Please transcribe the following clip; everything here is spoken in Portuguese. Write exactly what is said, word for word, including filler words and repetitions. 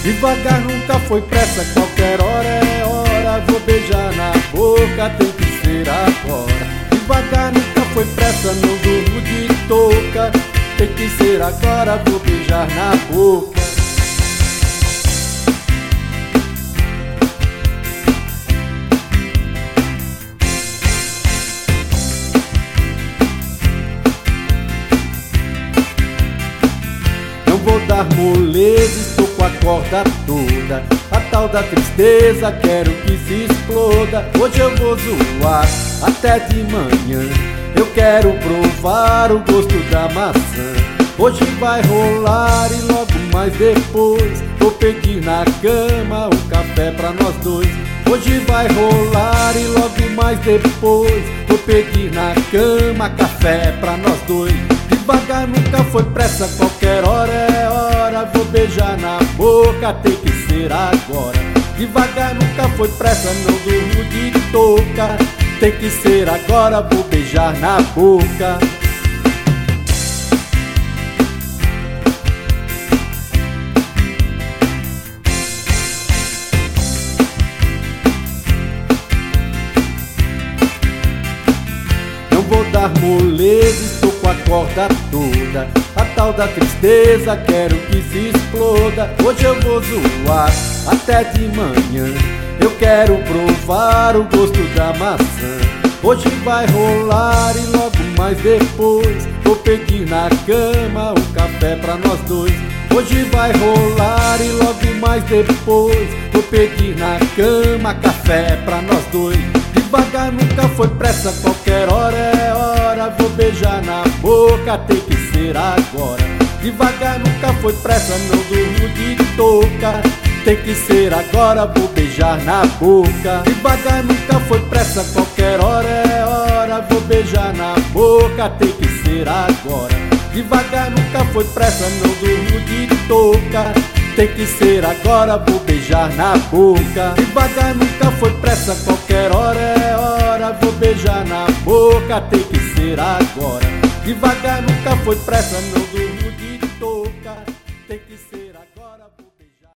Devagar nunca foi pressa, qualquer hora é hora. Vou beijar na boca, tem que ser agora. Devagar nunca foi pressa, não durmo de touca. Tem que ser agora, vou beijar na boca. Não vou dar moleza, estou com a corda toda. A tal da tristeza, quero que se exploda. Hoje eu vou zoar até de manhã. Eu quero provar o gosto da maçã. Hoje vai rolar e logo mais depois vou pedir na cama um café pra nós dois. Hoje vai rolar e logo mais depois vou pedir na cama café pra nós dois. Devagar nunca foi pressa, qualquer hora é hora. Vou beijar na boca, tem que ser agora. Devagar nunca foi pressa, não durmo de touca. Tem que ser agora, vou beijar na boca. Não vou dar moleza, estou com a corda toda. A tal da tristeza, quero que se exploda. Hoje eu vou zoar até de manhã. Eu quero provar o gosto da maçã. Hoje vai rolar e logo mais depois vou pedir na cama um café pra nós dois. Hoje vai rolar e logo mais depois vou pedir na cama café pra nós dois. Devagar nunca foi pressa, qualquer hora é hora. Vou beijar na boca, tem que ser agora. Devagar nunca foi pressa, não durmo de touca. Tem que ser agora, vou beijar na boca. Devagar nunca foi pressa, qualquer hora é hora. Vou beijar na boca, tem que ser agora. Devagar nunca foi pressa, não durmo de touca. Tem que ser agora, vou beijar na boca. Devagar nunca foi pressa, qualquer hora é hora. Vou beijar na boca, tem que ser agora. Devagar nunca foi pressa, não durmo